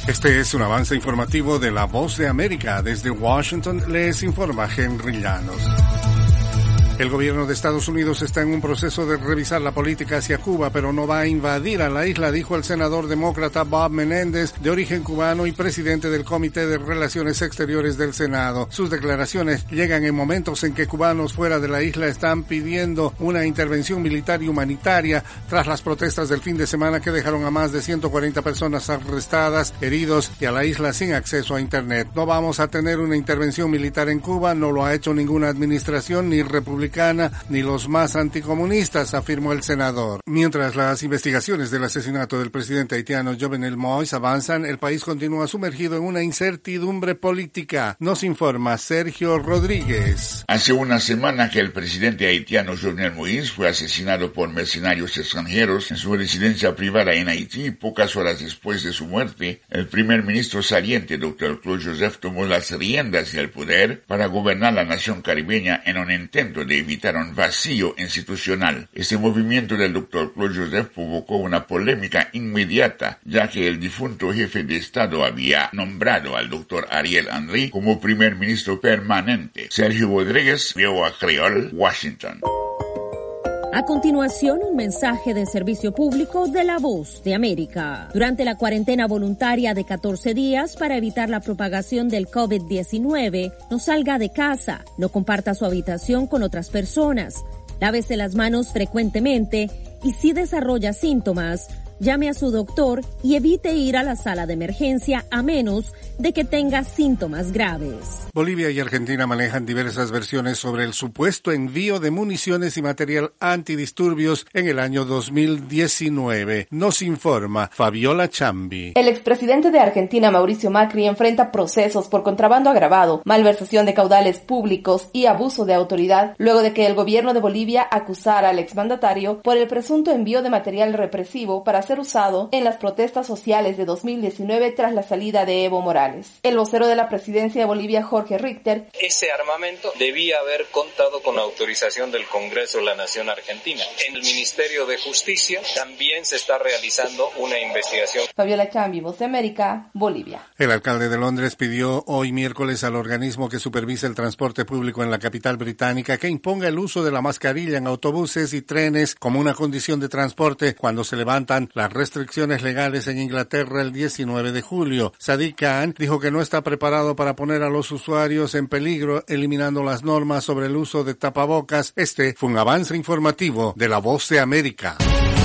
Este es un avance informativo de La Voz de América. Desde Washington les informa Henry Llanos. El gobierno de Estados Unidos está en un proceso de revisar la política hacia Cuba, pero no va a invadir a la isla, dijo el senador demócrata Bob Menéndez, de origen cubano y presidente del Comité de Relaciones Exteriores del Senado. Sus declaraciones llegan en momentos en que cubanos fuera de la isla están pidiendo una intervención militar y humanitaria tras las protestas del fin de semana que dejaron a más de 140 personas arrestadas, heridos y a la isla sin acceso a Internet. No vamos a tener una intervención militar en Cuba, no lo ha hecho ninguna administración ni republicana ni los más anticomunistas, afirmó el senador. Mientras las investigaciones del asesinato del presidente haitiano Jovenel Moïse avanzan, el país continúa sumergido en una incertidumbre política. Nos informa Sergio Rodríguez. Hace una semana que el presidente haitiano Jovenel Moïse fue asesinado por mercenarios extranjeros en su residencia privada en Haití. Pocas horas después de su muerte, el primer ministro saliente, Dr. Claude Joseph, tomó las riendas del poder para gobernar la nación caribeña en un intento de evitar un vacío institucional. Este movimiento del Dr. Claude Joseph provocó una polémica inmediata, ya que el difunto jefe de Estado había nombrado al Dr. Ariel Henry como primer ministro permanente. Sergio Rodríguez, VOA Creole, Washington. A continuación, un mensaje de servicio público de La Voz de América. Durante la cuarentena voluntaria de 14 días para evitar la propagación del COVID-19, no salga de casa, no comparta su habitación con otras personas, lávese las manos frecuentemente y si desarrolla síntomas, llame a su doctor y evite ir a la sala de emergencia a menos de que tenga síntomas graves. Bolivia y Argentina manejan diversas versiones sobre el supuesto envío de municiones y material antidisturbios en el año 2019. Nos informa Fabiola Chambi. El expresidente de Argentina, Mauricio Macri, enfrenta procesos por contrabando agravado, malversación de caudales públicos y abuso de autoridad, luego de que el gobierno de Bolivia acusara al exmandatario por el presunto envío de material represivo para ser usado en las protestas sociales de 2019 tras la salida de Evo Morales. El vocero de la presidencia de Bolivia, Jorge Richter: ese armamento debía haber contado con la autorización del Congreso de la Nación Argentina. En el Ministerio de Justicia también se está realizando una investigación. Fabiola Chambi, Voz de América, Bolivia. El alcalde de Londres pidió hoy miércoles al organismo que supervisa el transporte público en la capital británica que imponga el uso de la mascarilla en autobuses y trenes como una condición de transporte cuando se levantan las restricciones legales en Inglaterra el 19 de julio. Sadiq Khan dijo que no está preparado para poner a los usuarios en peligro eliminando las normas sobre el uso de tapabocas. Este fue un avance informativo de La Voz de América.